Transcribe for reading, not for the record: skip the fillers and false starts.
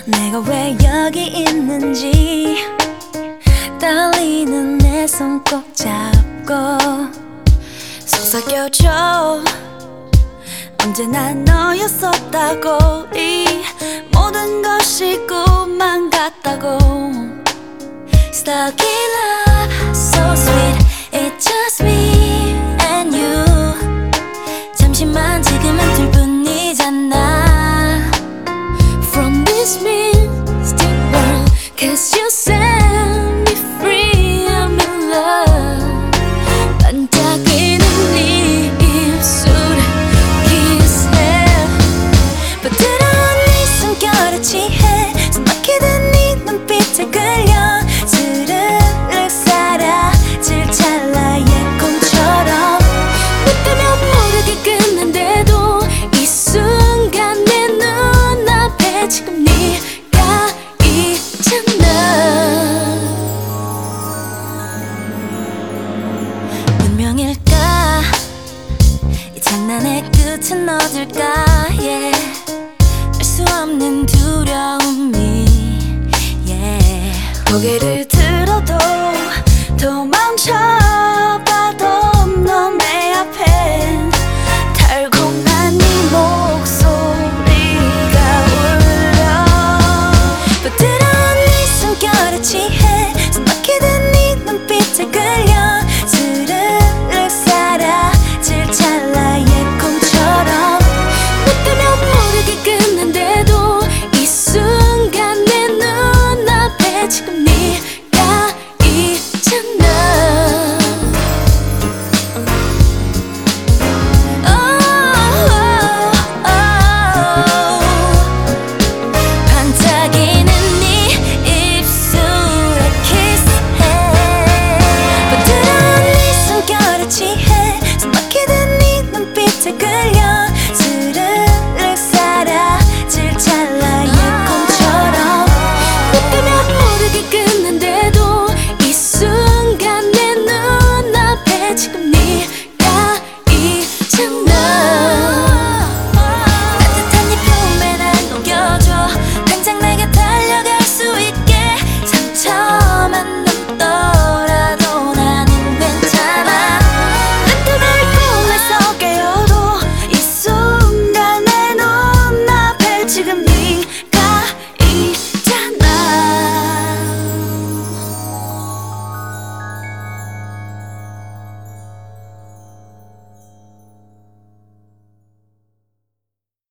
내가 왜 여기 있는지 떨리는 내 손 꼭 잡고 속삭여줘. 언제나 너였었다고, 이 모든 것이 꿈만 같다고. Stuck in love, so sweet, it's just me and you. 잠시만 지금은 둘뿐이잖아. From this mystic world, cause you set me free, I'm in love. 반짝이는 네 입술에 kiss해. 부드러운 네 숨결에 취해 숨 막히던 네 눈빛에 끌려 스르륵 사라질 찰나의 꿈처럼. 너 때문에 모르게 끝난데도 이 순간 내 눈앞에 지금 네가 있잖아. 운명일까? 이 장난의 끝은 어딜까? yeah. 알 수 없는 두려움이 yeah. 고개를